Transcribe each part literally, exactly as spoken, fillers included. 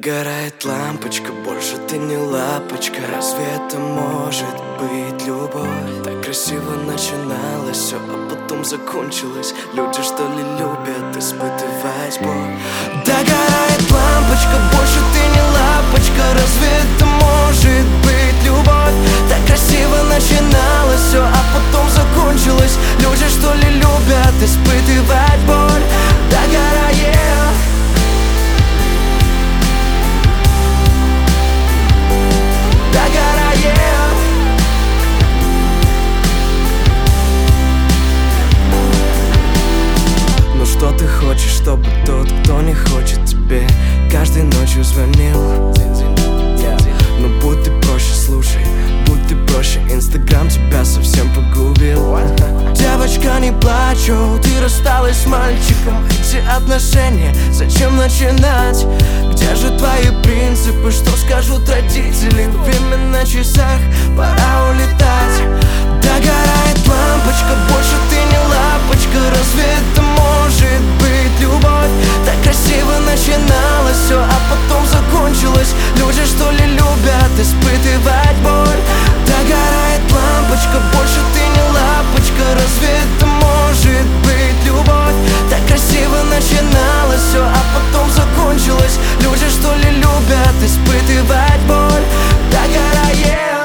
Догорает лампочка, больше ты не лапочка. Разве это может быть любовь? Так красиво начиналось все, а потом закончилось. Люди, что ли, любят испытывать боль? Догорает лампочка, больше ты не лапочка. Разве это может быть любовь? Так красиво начиналось все, а потом закончилось. Люди, что ли, любят испытывать боль? Догорает. Что ты хочешь, чтобы тот, кто не хочет тебе, каждой ночью звонил? Ну будь ты проще, слушай, будь ты проще, Инстаграм тебя совсем погубил. Девочка, не плачу, ты рассталась с мальчиком. Эти отношения, зачем начинать? Где же твои принципы, что скажут родители? Время на часах, пора улетать. Догорает лампочка, больше ты не лапочка. Разве это может быть любовь? Так красиво начиналось все, а потом закончилось. Люди, что ли, любят испытывать боль? Догорает лампочка, больше ты не лапочка. Разве это может быть любовь? Так красиво начиналось все, а потом закончилось. Люди, что ли, любят испытывать боль? Догорает.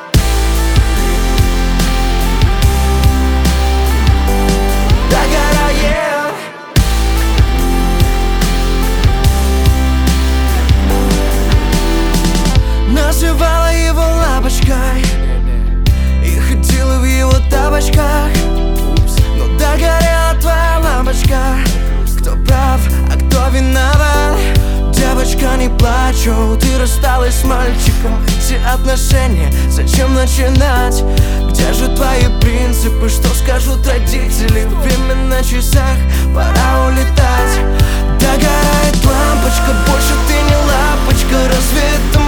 Называла его лапочкой и ходила в его тапочках. Но догорела твоя лампочка. Кто прав, а кто виноват? Девочка, не плачу, ты рассталась с мальчиком. Эти отношения, зачем начинать? Где же твои принципы, что скажут родители? Время на часах, пора улетать. Догорает лампочка, больше ты не лапочка. Разве это